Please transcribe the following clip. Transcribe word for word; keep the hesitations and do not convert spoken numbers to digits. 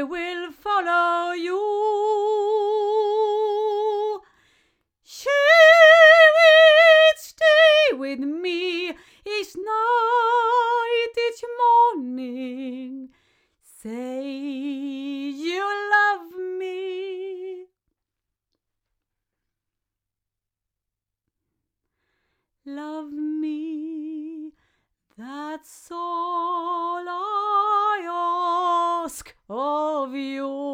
I will follow you. She will stay with me each night, each morning. Say you love me. Love me, that's all I ask of you.